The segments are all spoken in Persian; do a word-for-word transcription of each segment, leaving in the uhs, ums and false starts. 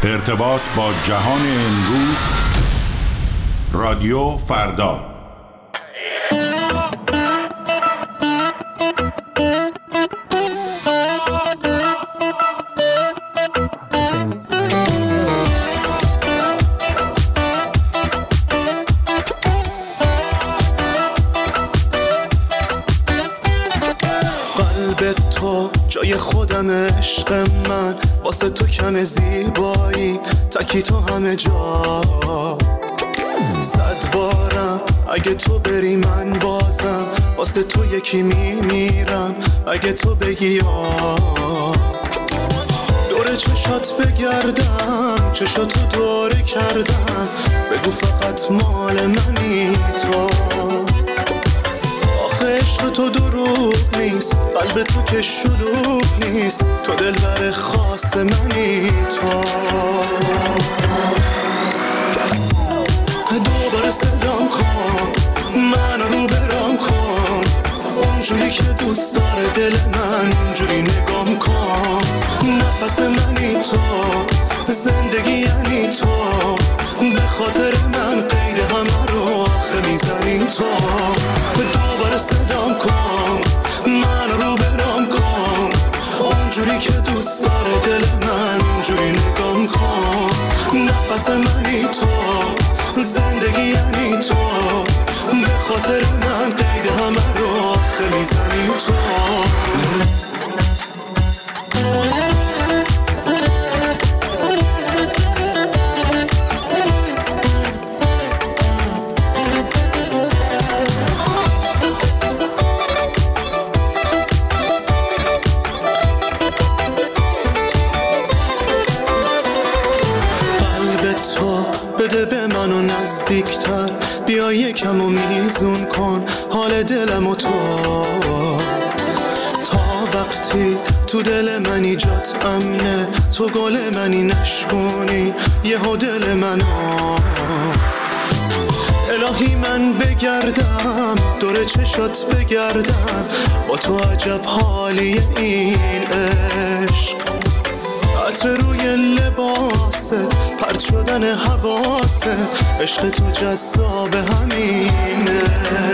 ارتباط با جهان امروز، رادیو فردا. قلب تو جای خودم، عشق من واسه تو کم زیبایی، تکی تو همه جا. صد بارم اگه تو بری من بازم واسه تو یکی میمیرم، اگه تو بگی یا. دور چشات بگردم، چشاتو دوره کردم، بگو فقط مال منی تو. عشق تو دروغ نیست، قلب تو که شلوغ نیست، تو دلبر خاص منی تو. دوباره صدام کن، من رو برام کن، اونجوری که دوست داره دل من، اونجوری نگام کن. نفس منی تو، زندگی یعنی تو، به خاطر من قید همه رو آخه میزنی تو. دوباره صدام کن، من رو برام کن، اونجوری که دوست داره دل من، اونجوری نگام کن. نفس منی تو، زندگی یعنی تو، به خاطر من قید همه رو آخه میزنی تو. بده به منو نزدیکتر، بیا یکم و میزون کن حال دلم و تو. تا وقتی تو دل منی جات امنه، تو گل منی نشکنی یهو دل منو. الهی من بگردم، دور چشات بگردم، با تو عجب حالی این عشق. عطر روی لباست، پرت شدن حواست، عشق تو جذاب همینه.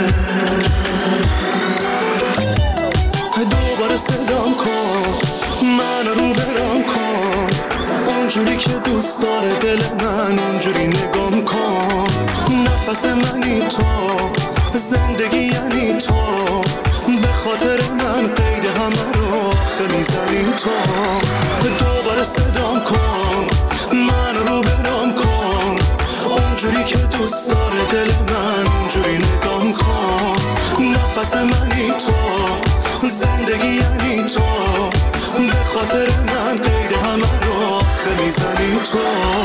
دوباره صدام کن، من رو برام کن، اونجوری که دوست داره دل من، اونجوری نگام کن. نفس منی تو، زندگی یعنی تو، به خاطر من قید همه رو آخه میزنی تو. دوباره صدام کن، من رو برام کن، اونجوری که دوست داره دل من، اونجوری نگام کن. نفس منی تو، زندگی یعنی تو، به خاطر من قید همه رو آخه میزنی تو.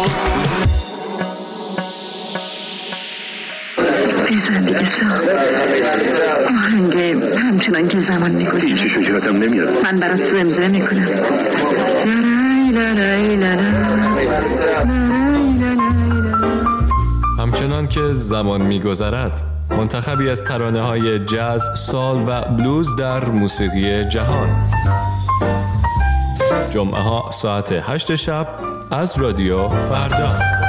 بزن دیگه سام، آهنگ همچنان که زمان میگذره. هیچی شکراتم نمیاد. من برات زمزمه میکنم. همچنان که زمان میگذرد، منتخبی از ترانه‌های جاز، سال و بلوز در موسیقی جهان. جمعه ها ساعت هشت شب از رادیو فردا.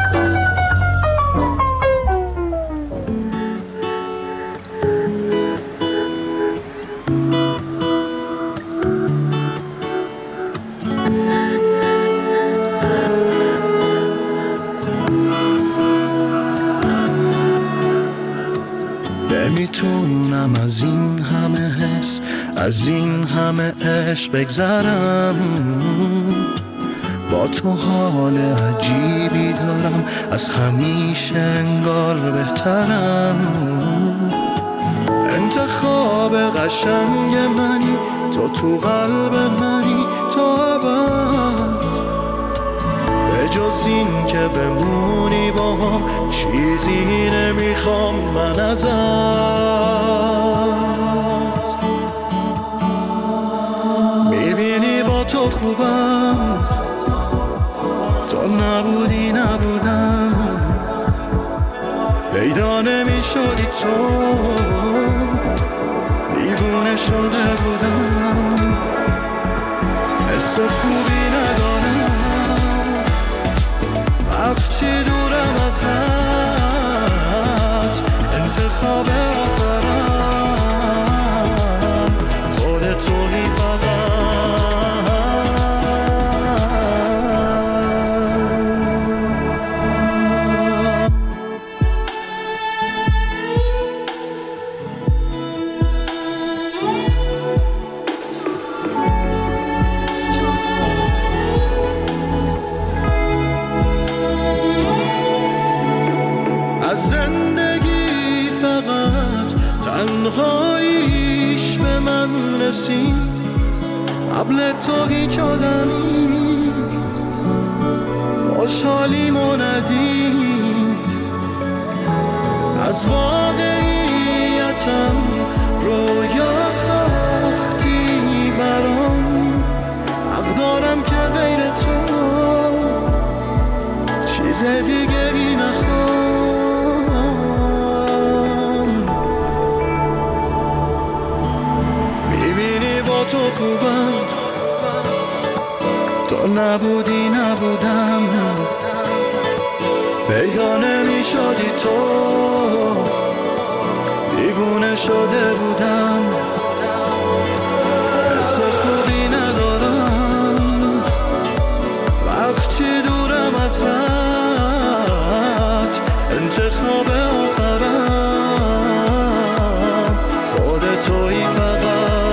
نمیتونم از این همه حس، از این همه عشق بگذرم. با تو حال عجیبی دارم، از همیشه انگار بهترم. انتخاب قشنگ منی، تو تو قلب منی تا ابد. به جز این که بمونی با هم، چیزی نمیخوام من ازت. میبینی با تو خوبم، تو نبودی نبودم، پیدا نمیشدی تو، دیوونه شده بودم. حس خوبی ندارم، خواب آخرم خودت تویی فقط. از زندگی فقط تنهاییش به من رسید، قبل تو هیچ آدمی خوشحالیمو ندید. از واقعیتم رویا ساختی برام، حق دارم که غیر تو چیز دیگری نخوام. تو خوبم، تو نبودی نبودم، بیگانه می شدی تو، دیوونه شده بودم. حس خوبی ندارم وقتی دورم ازت، انتخاب آخرم خودت تویی فقط.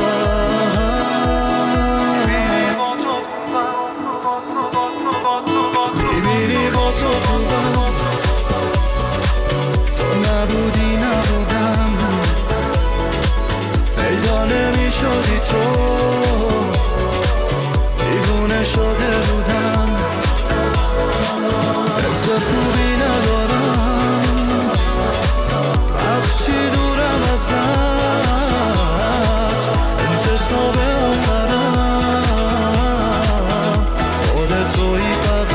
نبودی نبودم، پیدا نمی شدی تو، دیوونه شده بودم. حس خوبی ندارم وقتی دورم ازت، انتخاب آخرم خودت تویی فقط.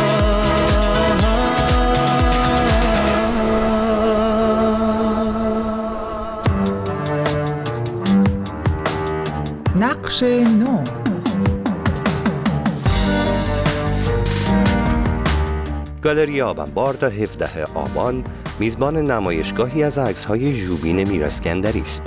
نقش نو. گالری آبانبار در هفدهم آبان میزبان نمایشگاهی از عکس‌های ژوبین میراسکندری است.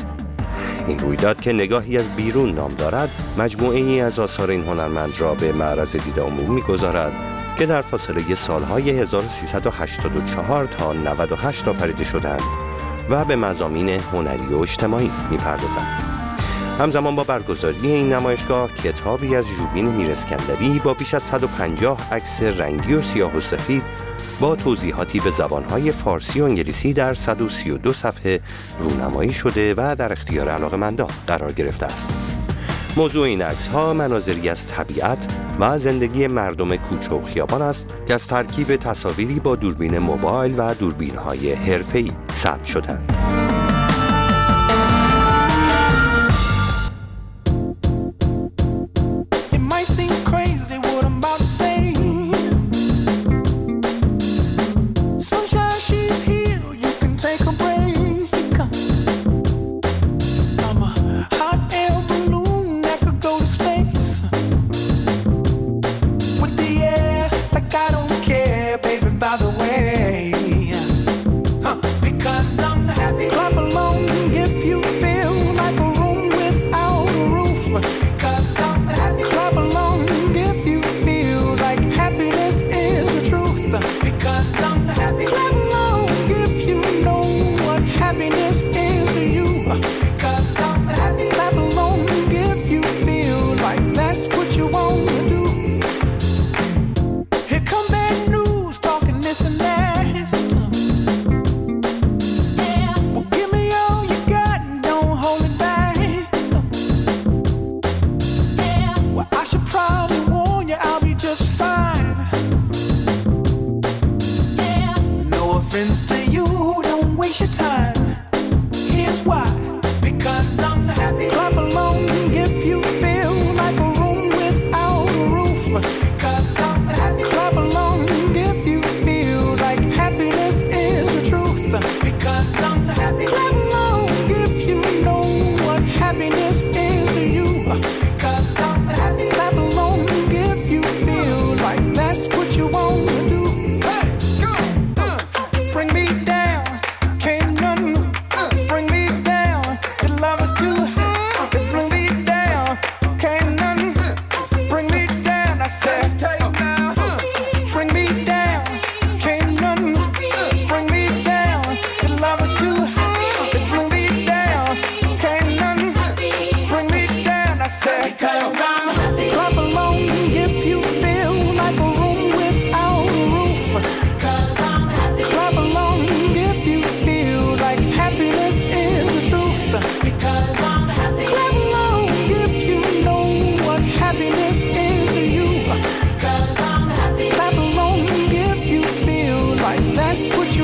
این رویداد که نگاهی از بیرون نام دارد، مجموعه‌ای از آثار این هنرمند را به معرض دید عموم می‌گذارد که در فاصله سالهای هزار و سیصد و هشتاد و چهار تا نود و هشت آفریده شدند و به مضامین هنری و اجتماعی می‌پردازند. همزمان با برگزاری این نمایشگاه، کتابی از ژوبین میراسکندری با بیش از صد و پنجاه عکس رنگی و سیاه و سفید با توضیحاتی به زبانهای فارسی و انگلیسی در صد و سی و دو صفحه رونمایی شده و در اختیار علاقه‌مندان قرار گرفته است. موضوع این عکس‌ها مناظری از طبیعت و زندگی مردم کوچه و خیابان است که از ترکیب تصاویری با دوربین موبایل و دوربین‌های حرفه‌ای ثبت شدند. Bring me down, can't none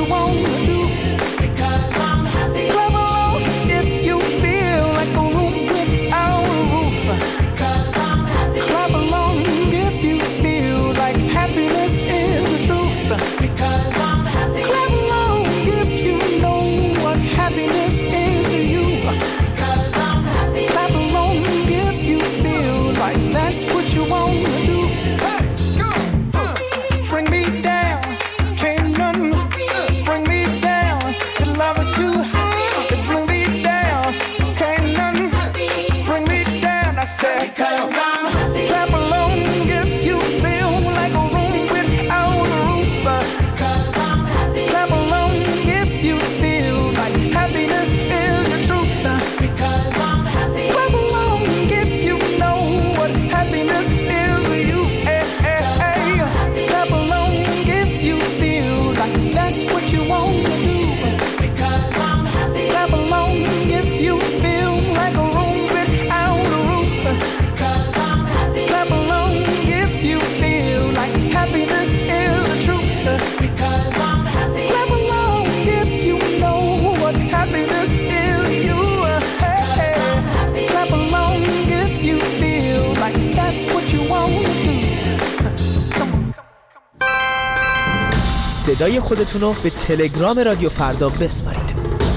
wanna do. Because I'm happy. Clap along if you feel like a room without a roof. Because I'm happy. Clap along if you feel like happiness is the truth. Because I'm happy. Clap along if you know what happiness is to you. Because I'm happy. Clap along if you feel like that's what you wanna do. Hey, go. Uh, bring me down, can't none bring me down. The love is too high to bring me down. Can't none bring me down. I said, because I'm happy. Clap along if you feel like a room without a roof. Because I'm happy. Clap along if you feel like happiness is the truth. Because I'm happy. Clap along if you know what happiness is to you. Hey, hey, hey. Clap along if you feel like that's what you want to do. Because I'm happy. Clap along if you feel like a room without a roof. Because I'm happy. Clap along if you feel like happiness is the truth. Because I'm happy. Clap along if you know what happiness is to you. Hey, hey. Clap along if you feel like that's what you want to do. Come on. صدای خودتون رو به تلگرام رادیو فردا بسپارید.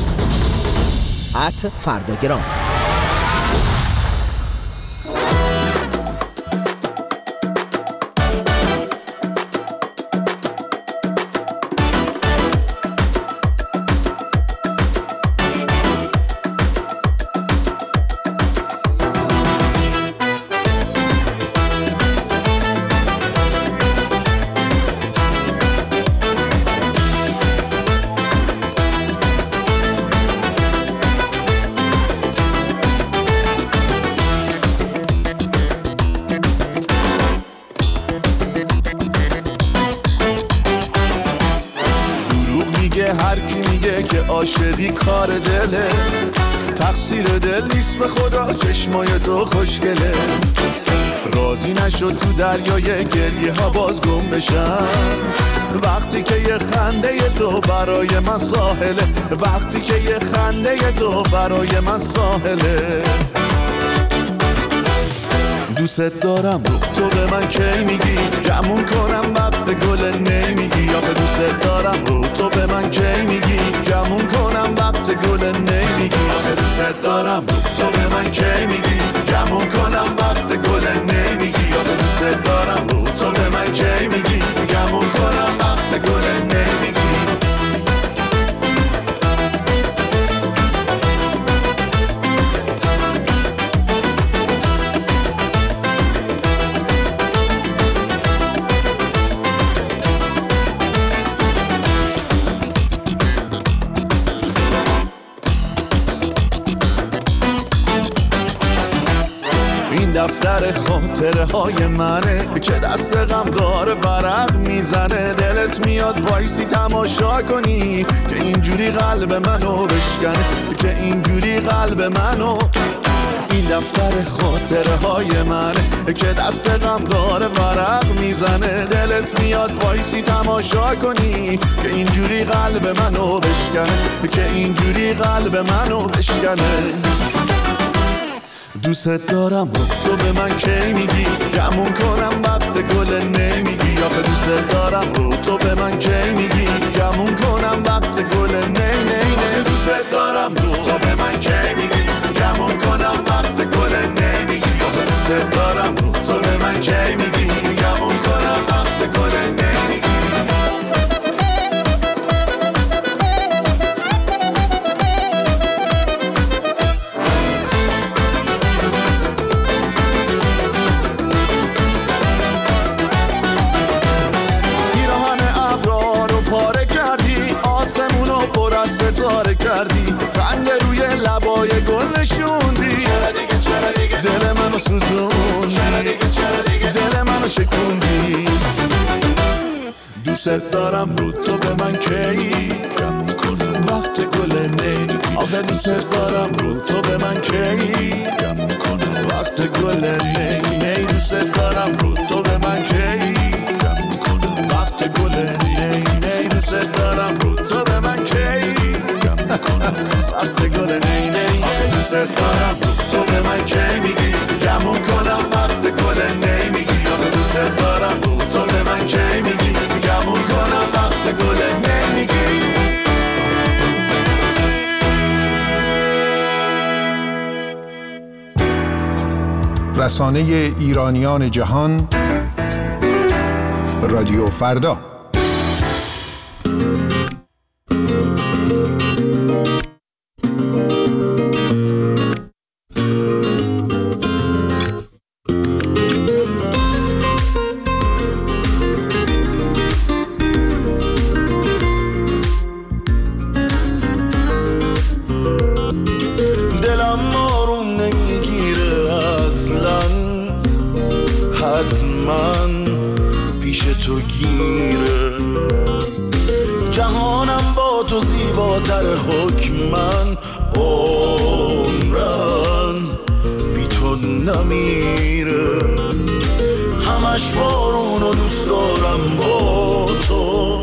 ات فرداگرام. هر کی میگه که عاشقی کار دله، تقصیر دل نیست به خدا، چشمای تو خوشگله. راضی نشد تو دریای گریه ها باز گم بشم، وقتی که یه خنده تو برای من ساحله، وقتی که یه خنده تو برای من ساحله. دوست دارم تو به من کی میگی، گمون کنم وقت گل نمیگی. آخه دوست دارم رو تو به من کی میگی، گمون کنم وقت گل نمیگی. آخه دوست دارم رو تو به من کی میگی، گمون کنم وقت گل نمیگی. آخه دوست دارم رو تو به من کی میگی، گمون کنم وقت گل نمیگی. دفتر خاطره های منه که دست غم داره ورق میزنه. دلت میاد وایسی تماشا کنی که اینجوری قلب منو بشکنه، که اینجوری قلب منو. این دفتر خاطره های منه که دست غم داره ورق میزنه. دلت میاد وایسی تماشا کنی که اینجوری قلب منو بشکنه، که اینجوری قلب منو بشکنه. دوست دارم تو به من کی میگی، گمون کنم وقت گل نمیگی. آخه دوست دارم رو تو به من کی میگی، گمون کنم وقت گل نی نی نی. دوست دارم رو تو به من کی میگی، گمون کنم وقت گل نمیگی. آخه دوست دارم رو تو به من کی میگی، گمون کنم وقت گل نمیگی. ستاره کردی، خنده روی لبای گل نشوندی. چرا دیگه چرا دیگه دل منو سوزوندی، چرا دیگه چرا دیگه دل منو شکوندی. دوست دارم رو تو به من کی، گمون کنم وقت گل نمیگی. آخه دوست دارم رو تو به من کی، گمون کنم وقت گل نمیگی. دوست دارم رو تو به من کی، گمون کنم وقت گل نمیگی. دوست دارم رو تو دوست دارم تو به من کی میگی گمون کنم وقت گل نمیگی آخه دوست دارم تو به من کی میگی گمون کنم وقت گل نمیگی رسانه ایرانیان جهان رادیو فردا. جهانم با تو زیباتر حکمن عمرن بی تو نمیره همش بارونو دوست دارم با تو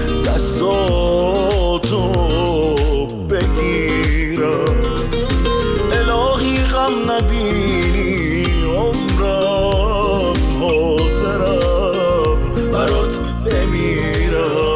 دستاتو بگیرم الهی غم نبینی عمرم حاضرم برات بمیرم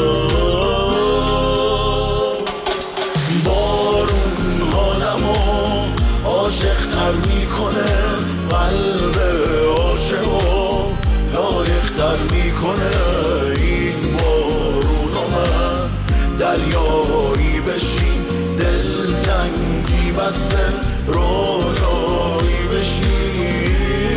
عاشق تر میکنه قلب عاشقو لایق تر میکنه این بارونو من دریایی بشین دلتنگی بسته رویایی بشین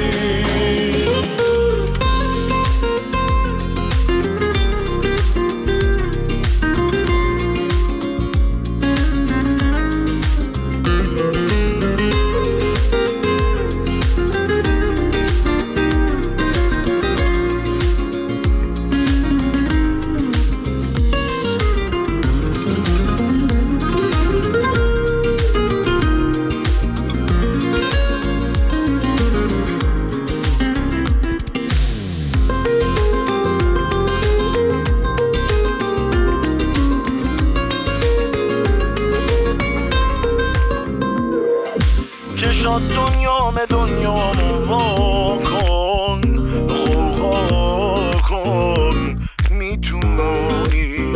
چشات دنیام دنیامو وا کن خوغا کن میتونی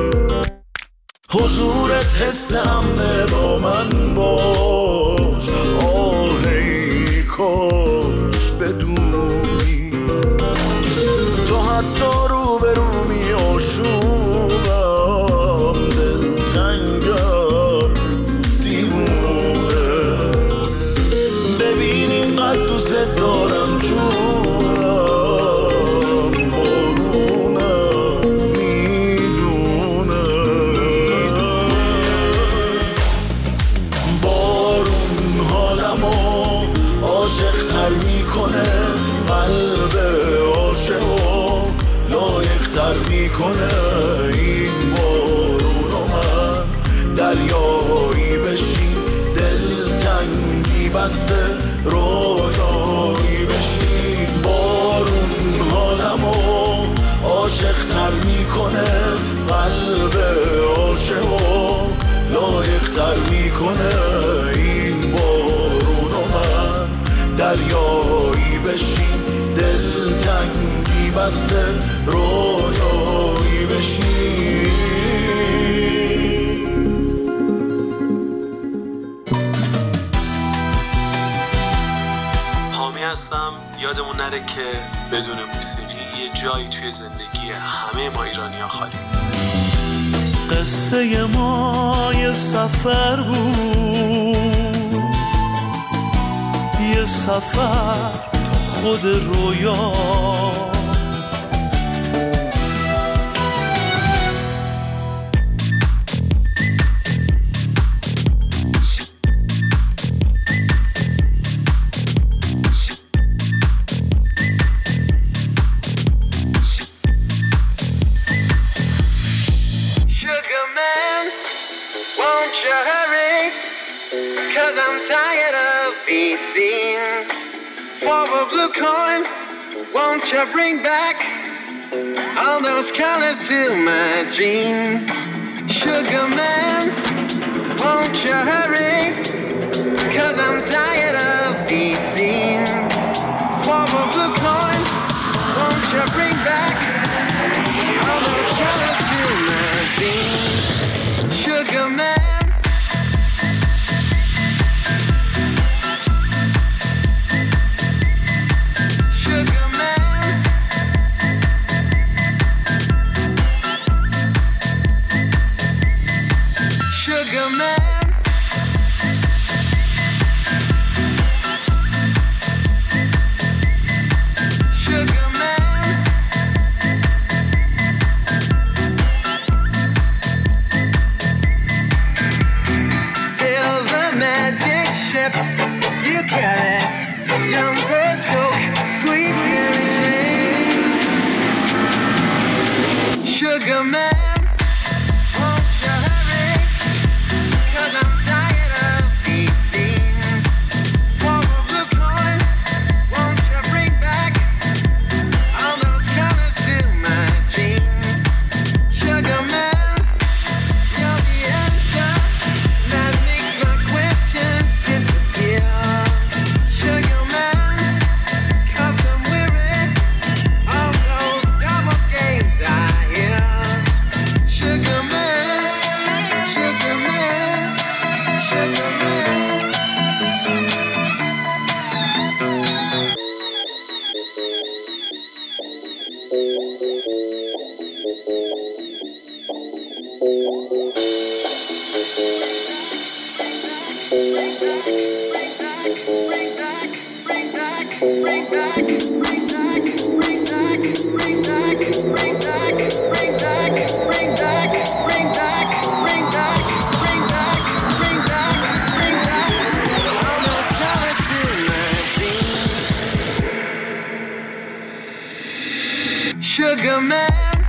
حضورت حس امنه با من باش آهی کاش بدونی تو حتی رو به رو می آشوبم دلتنگم دیوونه ببین اینقدر دوست دارم جونم بارونم میدونه بارون حالمو عاشق تر میکنه قلب عاشقو لایق تر میکنه این بارونو من دریایی بشین دلتنگی بسته رویایی بشین بارون حالمو عاشق تر میکنه قلب عاشقو لایق تر میکنه این بارونو من دریایی بشین دلتنگی بسته رویایی بشین هستم. یادمون نره که بدون موسیقی یه جایی توی زندگی همه ما ایرانی‌ها خالی. قصه ما یه سفر بود یه سفر تا خود رویا Won't you bring back all those colors to my dreams? Sugar man, won't you hurry? 'cause I'm tired of these scenes. For a blue coin, won't you bring back all those colors to my dreams? Sugar man, sugar man, sugar man. Sugar man, won't you hurry? 'Cause I'm tired of these scenes. For a blue coin, won't you bring back all those colors to my dreams? Sugar man, you're the answer that makes my questions disappear. Sugar man, 'cause I'm weary of those double games I hear. Sugar man, sugar man, sugar man. Bring back, bring back, bring back, bring back, bring back, bring back, bring back, bring back, bring back, bring back, bring back, bring back, bring back, bring back all those colors to my dreams. Sugar man.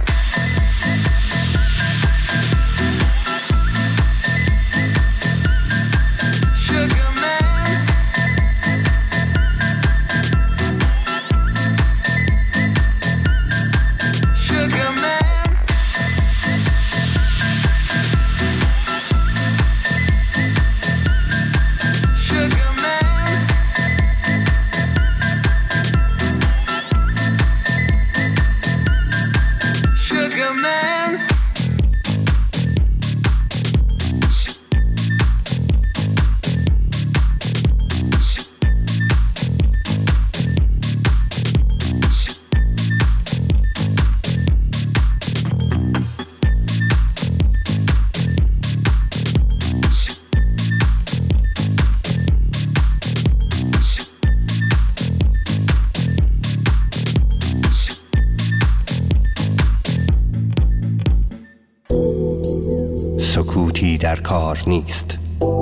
سکوتی در کار نیست.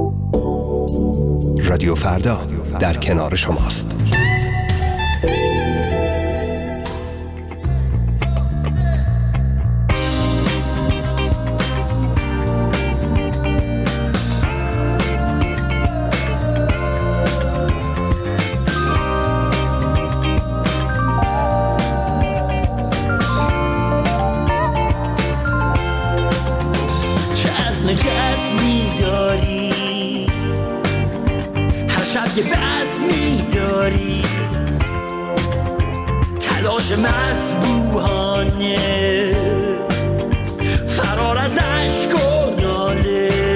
رادیو فردا در کنار شماست. جزمی داری، هر شب یه بزمی داری، تلاش مسبوحانه، فرار از عشق و ناله.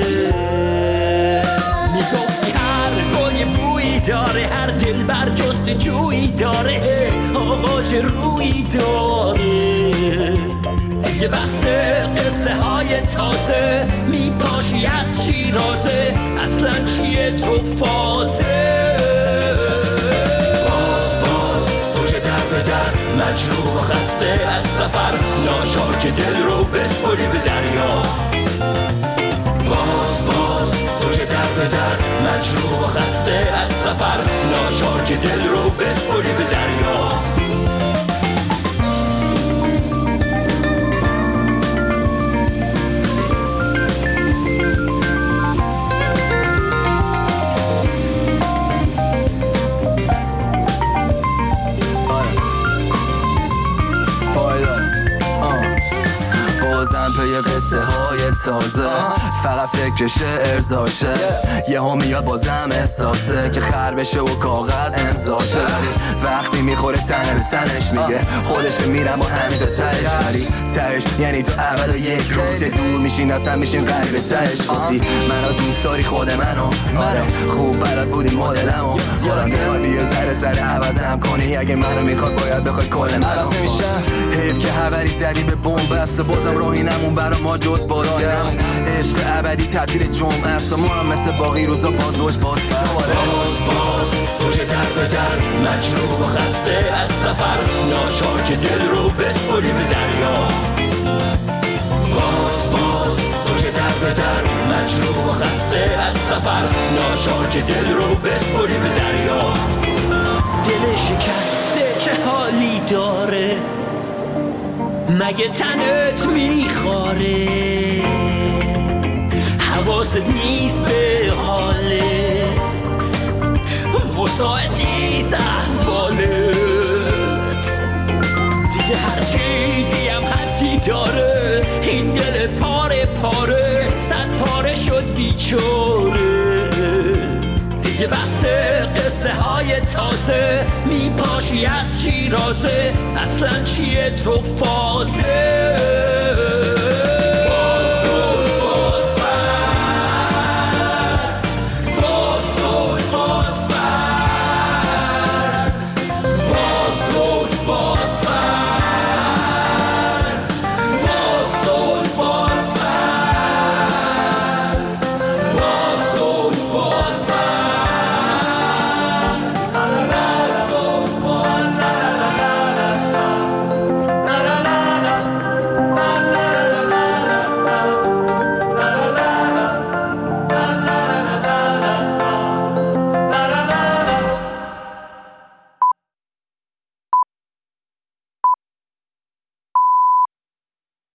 میگفتی هر گل یه بویی داره، هر دل بر جستجویی داره، آغاز رویی داره. دیگه بس قصه های تازه، میپاشی از شیرازه، اصلا چیه تو فازه؟ باز باز تو که در به در، مجروح و خسته از سفر، ناچار که دل رو بسپری به دریا. باز باز تو که در به در، مجروح و خسته از سفر، ناچار که دل رو بسپری به دریا. پی قصه های تازه فقط فکر شعر زاشه یه ها میاد بازم احساسه که خر بشه و کاغذ امضاشه وقتی میخوره تنه به تنش میگه خودش میرم و همین تا تهش ولی تهش یعنی تو اول و یک روز دور میشین اصلا میشین قریب تهش گفتی منو دوست داری خود منو آره خوب بلد بودی مدلمو خودم میخواد یه ذره ذره عوضم کنی اگه منو میخواد باید بخوای کل منو حیف که حوری زدی به بمب بسته بازم راهی نمون برا ما جز بازگشت عشق ابدی تعطیل جمعه است و ما هم مثل باقی روزا بازوش باز فراره باز باز تو که در به در مجروح و خسته از سفر ناچار که دل رو بسپری به دریا باز باز تو که در به در مجروح و خسته از سفر ناچار که دل رو بسپری به دریا دل شکسته چه حالی داره مگه تنت میخواره حواست نیست به حالت مساعد نیست احوالت دیگه هر چیزی هم حدی داره این دل پاره پاره صد پاره شد بیچاره دیگه بس قصه های تازه میپاشی از شیرازه اصلا چیه تو فازه